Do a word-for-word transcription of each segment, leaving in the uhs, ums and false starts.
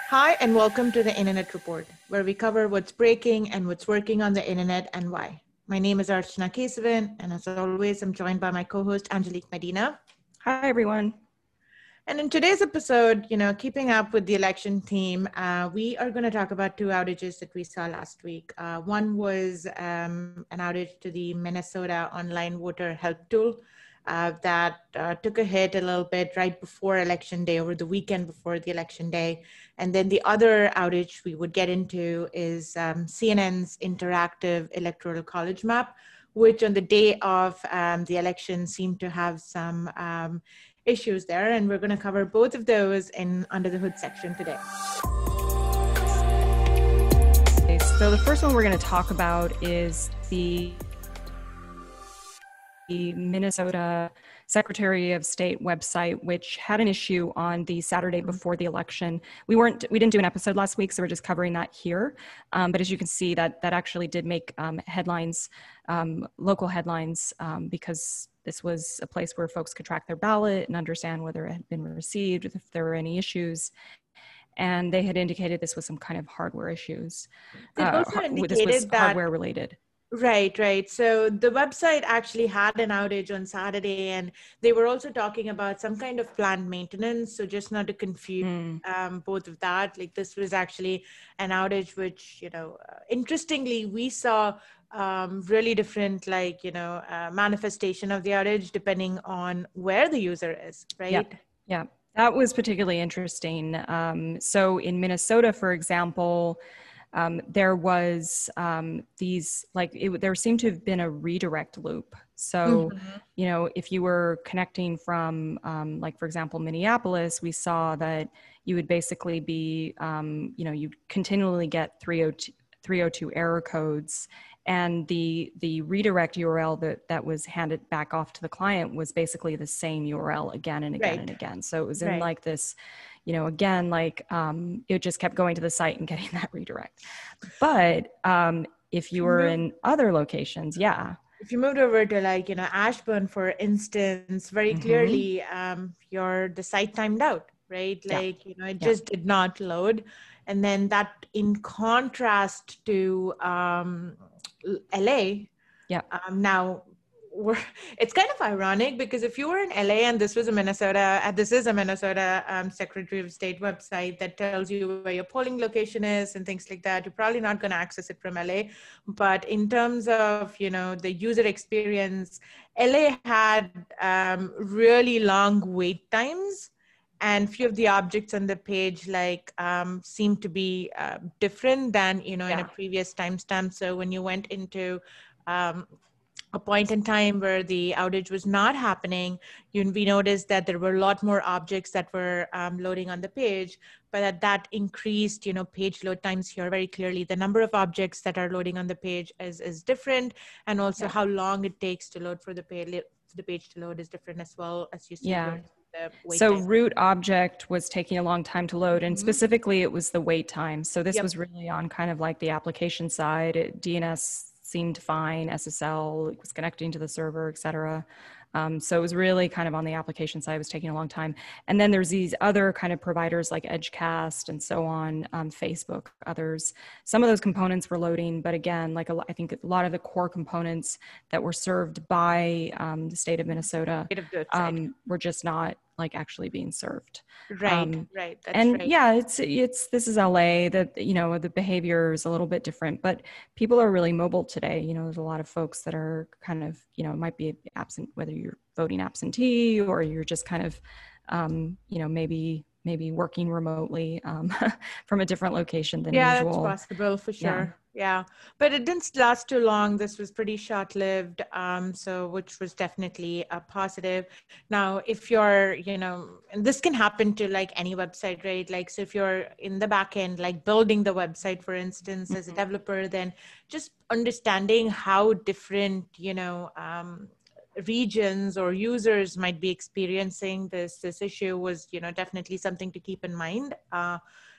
Hi, and welcome to the Internet Report, where we cover what's breaking and what's working on the internet and why. My name is Archana Kesavan, and as always, I'm joined by my co-host, Angelique Medina. Hi, everyone. And in today's episode, you know, keeping up with the election theme, uh, we are going to talk about two outages that we saw last week. Uh, one was um, an outage to the Minnesota online voter help tool. Uh, that uh, took a hit a little bit right before election day, over the weekend before the election day. And then the other outage we would get into is um, C N N's interactive electoral college map, which on the day of um, the election seemed to have some um, issues there. And we're going to cover both of those in Under the Hood section today. So the first one we're going to talk about is the the Minnesota Secretary of State website, which had an issue on the Saturday before the election. We weren't, we didn't do an episode last week, so we're just covering that here. Um, but as you can see, that that actually did make um, headlines, um, local headlines, um, because this was a place where folks could track their ballot and understand whether it had been received, if there were any issues. And they had indicated this was some kind of hardware issues. They Uh, also indicated this was that hardware related. Right, right. So the website actually had an outage on Saturday, and they were also talking about some kind of planned maintenance. So just not to confuse mm. um, both of that, like this was actually an outage, which, you know, uh, interestingly, we saw um, really different, like, you know, uh, manifestation of the outage depending on where the user is, right? Yeah, yeah. That was particularly interesting. Um, so in Minnesota, for example, Um, there was um, these, like, it, there seemed to have been a redirect loop. So, mm-hmm. you know, if you were connecting from, um, like, for example, Minneapolis, we saw that you would basically be, um, you know, you'd continually get three oh two error codes. And the the redirect U R L that, that was handed back off to the client was basically the same U R L again and again right. and again. So it was in right. like this, you know, again, like um, it just kept going to the site and getting that redirect. But um, if you were in other locations, yeah. If you moved over to, like, you know, Ashburn, for instance, very mm-hmm. clearly um, your the site timed out, right? Like, yeah. you know, it yeah. just did not load. And then that, in contrast to um, L A, yeah. Um, now, we're, it's kind of ironic because if you were in L A and this was a Minnesota, uh, this is a Minnesota um, Secretary of State website that tells you where your polling location is and things like that, you're probably not going to access it from L A. But in terms of, you know, the user experience, L A had um, really long wait times. And few of the objects on the page, like, um, seem to be uh, different than, you know, yeah. in a previous timestamp. So when you went into um, a point in time where the outage was not happening, you, we noticed that there were a lot more objects that were um, loading on the page, but that, that increased, you know, page load times here very clearly. The number of objects that are loading on the page is, is different. And also yeah. how long it takes to load for the page, the page to load is different as well, as you see yeah. here. So time. Root object was taking a long time to load, and mm-hmm. specifically it was the wait time. So this yep. was really on kind of like the application side. It, D N S seemed fine, S S L was connecting to the server, et cetera. Um, so it was really kind of on the application side, it was taking a long time. And then there's these other kind of providers like Edgecast and so on, um, Facebook, others. Some of those components were loading, but again, like a, I think a lot of the core components that were served by um, the state of Minnesota um, were just not like actually being served. Right, um, right. That's and right. yeah, it's, it's, this is L A, that, you know, the behavior is a little bit different, but people are really mobile today. You know, there's a lot of folks that are kind of, you know, might be absent, whether you're voting absentee or you're just kind of, um, you know, maybe, maybe working remotely um, from a different location than yeah, usual. Yeah, that's possible for sure. Yeah. yeah, but it didn't last too long. This was pretty short-lived, um, so which was definitely a positive. Now, if you're, you know, and this can happen to like any website, right? Like, so if you're in the back end, like building the website, for instance, mm-hmm. as a developer, then just understanding how different, you know, um, regions or users might be experiencing this this issue was, you know, definitely something to keep in mind. Uh,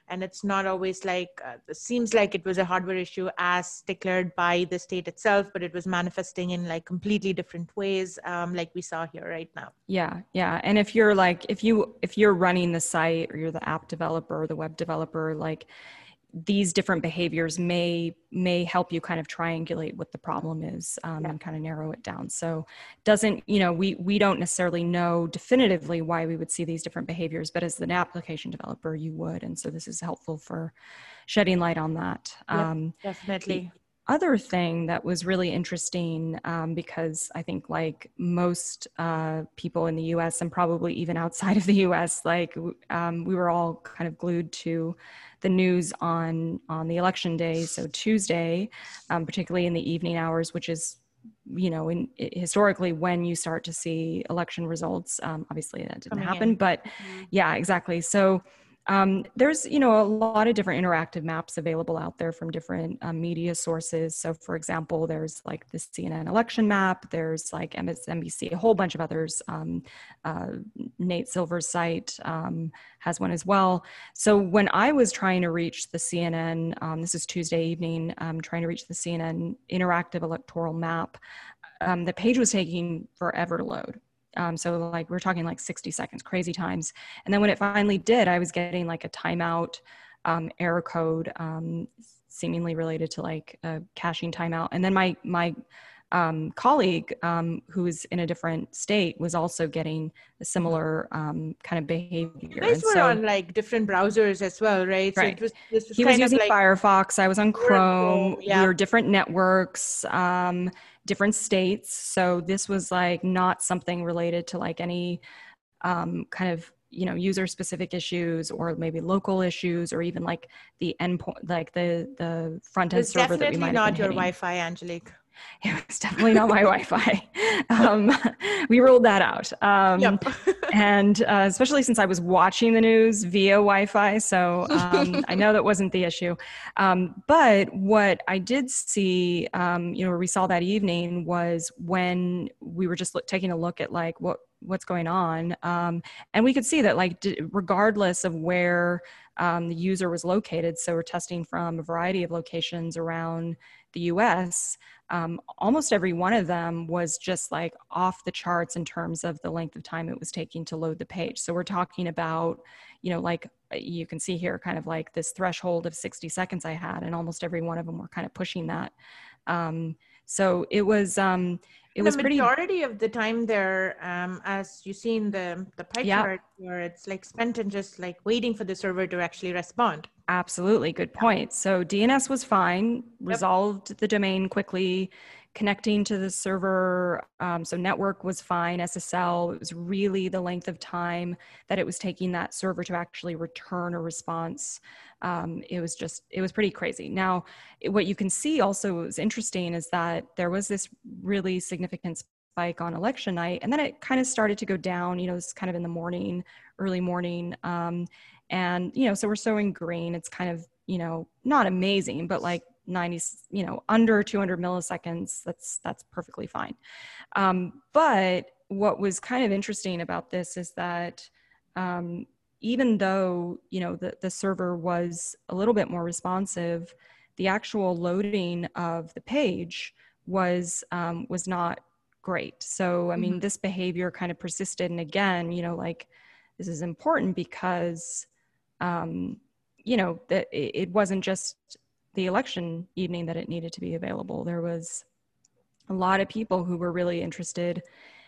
and it's not always like, uh, it seems like it was a hardware issue as declared by the state itself, but it was manifesting in like completely different ways, um, like we saw here right now. Yeah, yeah. And if you're like, if you, if you're running the site or you're the app developer, the web developer, like these different behaviors may, may help you kind of triangulate what the problem is, um, Yeah. and kind of narrow it down. So doesn't, you know, we, we don't necessarily know definitively why we would see these different behaviors, but as an application developer, you would. And so this is helpful for shedding light on that. Yep, Um, definitely. Other thing that was really interesting, um, because I think like most uh, people in the U S and probably even outside of the U S, like um, we were all kind of glued to the news on on the election day, so Tuesday, um, particularly in the evening hours, which is, you know, in, historically when you start to see election results. Um, obviously that didn't Coming happen, in. but Mhm. yeah, exactly. So Um, there's, you know, a lot of different interactive maps available out there from different um, media sources. So for example, there's like the C N N election map, there's like M S N B C, a whole bunch of others. Um, uh, Nate Silver's site um, has one as well. So when I was trying to reach the C N N, um, this is Tuesday evening, um, trying to reach the C N N interactive electoral map, um, the page was taking forever to load. Um, so like we're talking like sixty seconds, crazy times. And then when it finally did, I was getting like a timeout um, error code, um, seemingly related to like a caching timeout. And then my my um, colleague um, who was in a different state was also getting a similar um, kind of behavior. You guys and were so, on like different browsers as well, right? So right. it was, this was He was kind of using like Firefox. I was on you were on Chrome. Chrome, yeah. We were different networks, um, different states. So this was like not something related to like any um, kind of, you know, user specific issues or maybe local issues or even like the endpoint, like the, the front It end was server that we definitely might have been not your hitting. Wi-Fi, Angelique. It was definitely not my Wi-Fi. Um, we ruled that out. Um, Yep. and uh, especially since I was watching the news via Wi-Fi. So um, I know that wasn't the issue. Um, but what I did see, um, you know, where we saw that evening was when we were just look, taking a look at like what what's going on. Um, and we could see that like, d- regardless of where um, the user was located, so we're testing from a variety of locations around the U S, um, almost every one of them was just like off the charts in terms of the length of time it was taking to load the page. So we're talking about, you know, like you can see here kind of like this threshold of sixty seconds I had, and almost every one of them were kind of pushing that. Um, so it was, um, it was the pretty. majority of the time there, um, as you see in the, the pie Yeah. chart, where it's like spent in just like waiting for the server to actually respond. Absolutely. Good point. So D N S was fine, resolved the domain quickly, connecting to the server. Um, so network was fine, S S L. It was really the length of time that it was taking that server to actually return a response. Um, it was just, it was pretty crazy. Now, it, what you can see also was interesting is that there was this really significant spike on election night, and then it kind of started to go down, you know, it's kind of in the morning, early morning. Um, And, you know, so we're showing green. It's kind of, you know, not amazing, but like ninety, you know, under two hundred milliseconds, that's, that's perfectly fine. Um, but what was kind of interesting about this is that um, even though, you know, the, the server was a little bit more responsive, the actual loading of the page was, um, was not great. So, I mean, Mm-hmm. this behavior kind of persisted. And again, you know, like this is important because Um, you know, that it wasn't just the election evening that it needed to be available. There was a lot of people who were really interested.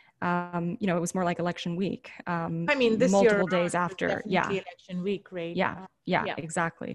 Um, you know, it was more like election week. Um, I mean, this multiple year days after. definitely Yeah. election week, right? Yeah, Uh, yeah, yeah. exactly.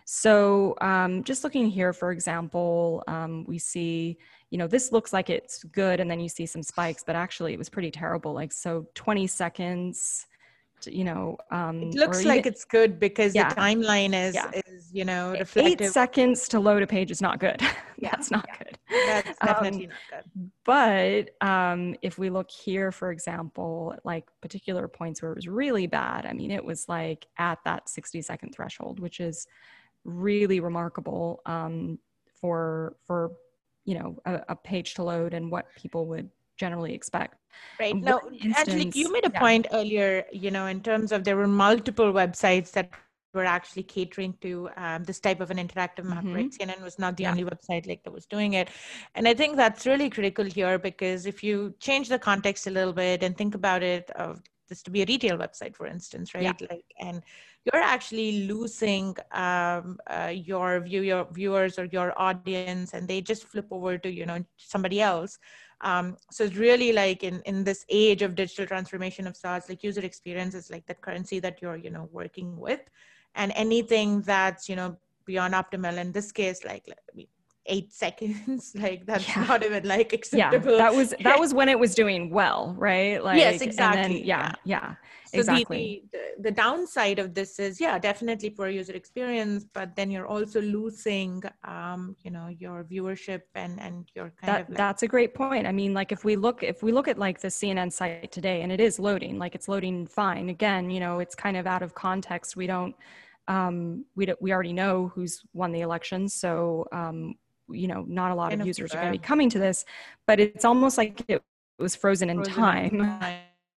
So um, just looking here, for example, um, we see, you know, this looks like it's good, and then you see some spikes, but actually it was pretty terrible. Like, so twenty seconds, you know, um, It looks or like even, it's good because yeah, the timeline is, yeah. is, you know, Eight reflective. seconds to load a page is not good. Yeah, That's not yeah. good. That's definitely Um, not good. but um, if we look here, for example, like particular points where it was really bad, I mean, it was like at that sixty second threshold, which is really remarkable um, for, for, you know, a, a page to load and what people would generally expect. Right. One Now, instance, Angelique, you made a yeah. point earlier, you know, in terms of there were multiple websites that were actually catering to um, this type of an interactive map, Mm-hmm. right? C N N was not the Yeah. only website like that was doing it. And I think that's really critical here, because if you change the context a little bit and think about it, of this to be a retail website, for instance, right? Yeah. Like, and you're actually losing um, uh, your view, your viewers or your audience, and they just flip over to, you know, somebody else. Um, so it's really like in, in this age of digital transformation of SaaS, like user experience is like that currency that you're, you know, working with. And anything that's, you know, beyond optimal, in this case, like, like eight seconds, like that's Yeah. not even like Yeah, acceptable. that was that was when it was doing well, right? Like, Yes, and then exactly. yeah, Yeah. yeah, So exactly. the, the the downside of this is, yeah, definitely poor user experience, but then you're also losing, um, you know, your viewership and and your kind That of like. that's a great point. I mean, like if we look if we look at like the C N N site today, and it is loading, like it's loading fine. Again, you know, it's kind of out of context. We don't, um, we don't, we already know who's won the election, so um, you know, not a lot of users are going to be coming to this, but it's almost like it was frozen in Frozen in time. time.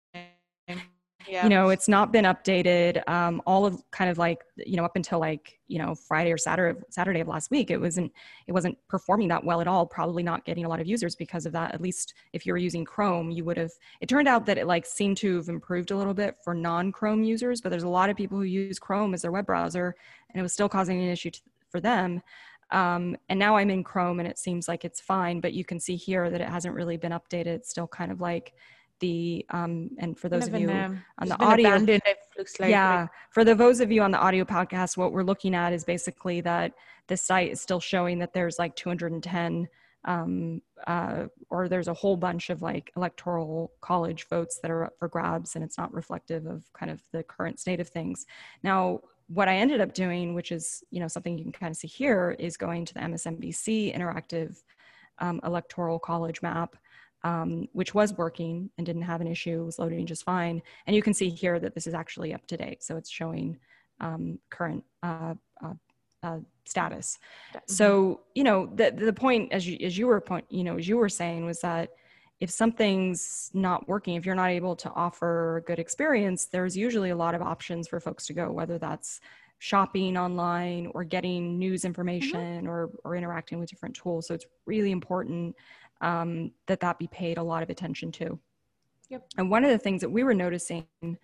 Yeah. You know, it's not been updated. Um, all of kind of like, you know, up until like, you know, Friday or Saturday, Saturday of last week, it wasn't, it wasn't performing that well at all. Probably not getting a lot of users because of that. At least if you were using Chrome, you would have, it turned out that it like seemed to have improved a little bit for non-Chrome users, but there's a lot of people who use Chrome as their web browser, and it was still causing an issue to, for them. Um, and now I'm in Chrome and it seems like it's fine, but you can see here that it hasn't really been updated. It's still kind of like the, um, and for those of you um, on the been audio, abandoned, it looks like. yeah, Right? for the those of you on the audio podcast, what we're looking at is basically that the site is still showing that there's like two hundred ten, um, uh, or there's a whole bunch of like electoral college votes that are up for grabs, and it's not reflective of kind of the current state of things. Now, what I ended up doing, which is, you know, something you can kind of see here, is going to the M S N B C interactive um, electoral college map, um, which was working and didn't have an issue, was loading just fine. And you can see here that this is actually up to date. So it's showing um, current uh, uh, uh, status. Mm-hmm. So, you know, the, the point, as you, as you were point, you know, as you were saying, was that if something's not working, if you're not able to offer a good experience, there's usually a lot of options for folks to go, whether that's shopping online or getting news information, mm-hmm. or, or interacting with different tools. So it's really important um, that that be paid a lot of attention to. Yep. And one of the things that we were noticing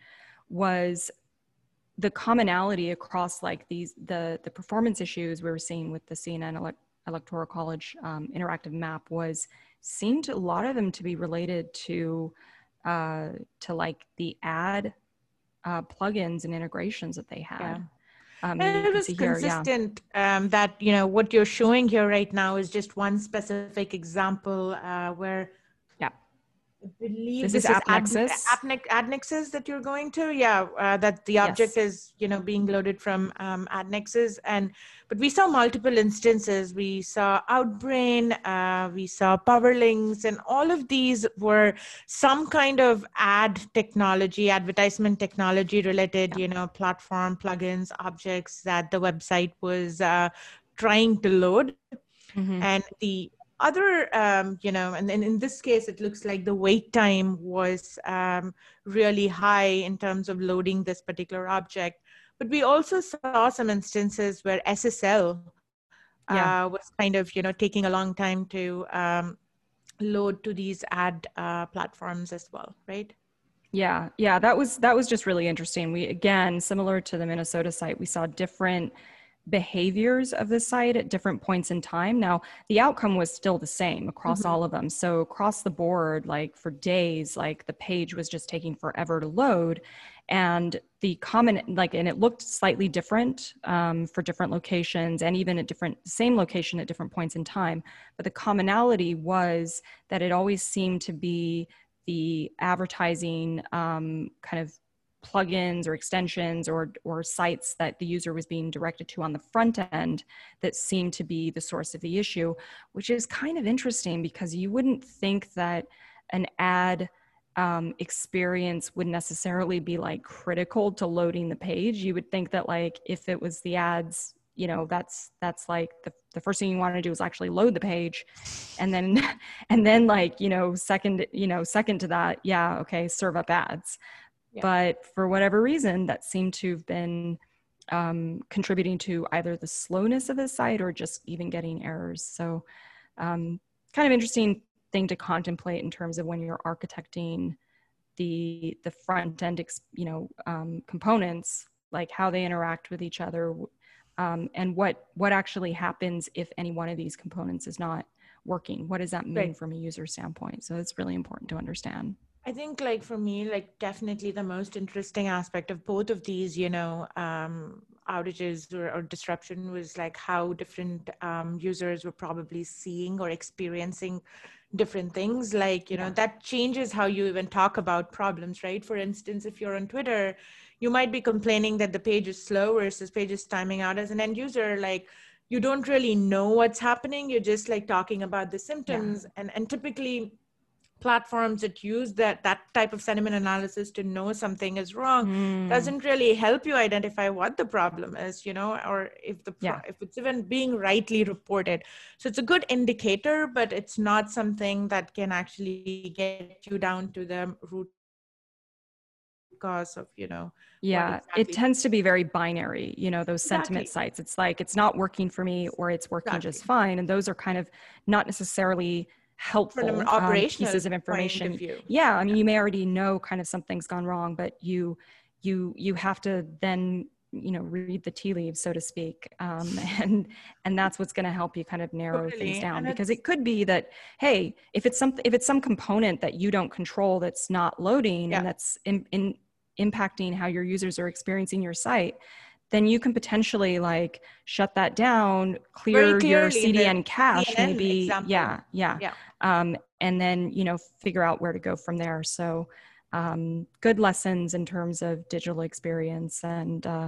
was the commonality across like these, the, the performance issues we were seeing with the C N N ele- Electoral College um, interactive map was seemed a lot of them to be related to, uh, to like the ad uh, plugins and integrations that they had. Yeah. Um, and it was consistent yeah. um, that, you know, what you're showing here right now is just one specific example uh, where yeah. I believe this, this is, is AppNexus. Ad, AdNexus that you're going to, yeah, uh, that the object yes. is, you know, being loaded from um, AdNexus. And, but we saw multiple instances. We saw Outbrain, uh, we saw Powerlinks, and all of these were some kind of ad technology, advertisement technology related, yeah. you know, platform, plugins, objects that the website was uh, trying to load. Mm-hmm. And the other, um, you know, and then in this case, it looks like the wait time was um, really high in terms of loading this particular object. But we also saw some instances where S S L uh, yeah. was kind of, you know, taking a long time to um, load to these ad uh, platforms as well, right? Yeah, yeah, that was that was just really interesting. We, again, similar to the Minnesota site, we saw different behaviors of the site at different points in time. Now, the outcome was still the same across mm-hmm. all of them. So across the board, like for days, like the page was just taking forever to load. And the common, like, and it looked slightly different um, for different locations, and even at different, same location at different points in time. But the commonality was that it always seemed to be the advertising um, kind of plugins or extensions or or sites that the user was being directed to on the front end that seemed to be the source of the issue, which is kind of interesting because you wouldn't think that an ad um, experience would necessarily be like critical to loading the page. You would think that like if it was the ads, you know, that's that's like the, the first thing you want to do is actually load the page, and then and then like, you know, second, you know, second to that, yeah, okay, serve up ads. Yeah. But for whatever reason, that seemed to have been um, contributing to either the slowness of the site or just even getting errors. So um, kind of interesting thing to contemplate in terms of when you're architecting the the front end, you know, um, components, like how they interact with each other, um, and what what actually happens if any one of these components is not working. What does that mean Right. from a user standpoint? So it's really important to understand. I think, like, for me, like, definitely the most interesting aspect of both of these, you know, um, outages or, or disruption was like how different um, users were probably seeing or experiencing different things. Like, you know, Yeah. that changes how you even talk about problems, right? For instance, if you're on Twitter, you might be complaining that the page is slow versus page is timing out. As an end user, like, you don't really know what's happening. You're just like talking about the symptoms. Yeah. And, and typically, platforms that use that that type of sentiment analysis to know something is wrong Mm. doesn't really help you identify what the problem is, you know, or if the pro- Yeah. if it's even being rightly reported. So it's a good indicator, but it's not something that can actually get you down to the root cause of, you know, yeah, what exactly. It tends to be very binary, you know, those Exactly. sentiment sites. It's like, it's not working for me or it's working Exactly. just fine. And those are kind of not necessarily helpful From an um, operational pieces of point information. of view. Yeah, I mean, you may already know kind of something's gone wrong, but you you you have to then, you know, read the tea leaves, so to speak, um, and and that's what's going to help you kind of narrow Totally. things down. And Because it's- it could be that, hey, if it's some if it's some component that you don't control that's not loading Yeah. and that's in, in impacting how your users are experiencing your site, then you can potentially like shut that down, clear your C D N cache, C N N maybe. example. Yeah, yeah. Yeah. Um, and then, you know, figure out where to go from there. So um, good lessons in terms of digital experience. And uh,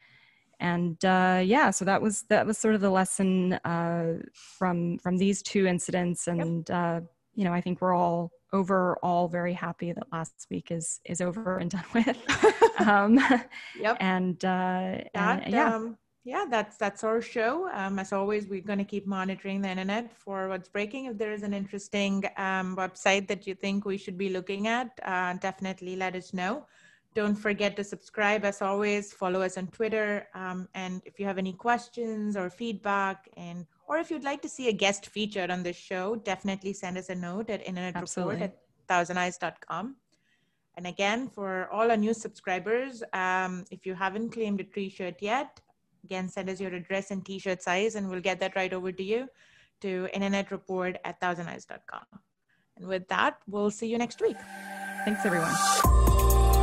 and uh, yeah, so that was that was sort of the lesson uh, from from these two incidents. And yep. uh, you know, I think we're all overall very happy that last week is is over and done with. um, yep. And, uh, that, and yeah. Um, yeah, that's that's our show. Um, as always, we're going to keep monitoring the internet for what's breaking. If there is an interesting um, website that you think we should be looking at, uh, definitely let us know. Don't forget to subscribe. As always, follow us on Twitter. Um, and if you have any questions or feedback, and or if you'd like to see a guest featured on this show, definitely send us a note at internet report at thousand eyes dot com. And again, for all our new subscribers, um, if you haven't claimed a t-shirt yet, again, send us your address and t-shirt size, and we'll get that right over to you to internet report at thousand eyes dot com. And with that, we'll see you next week. Thanks, everyone.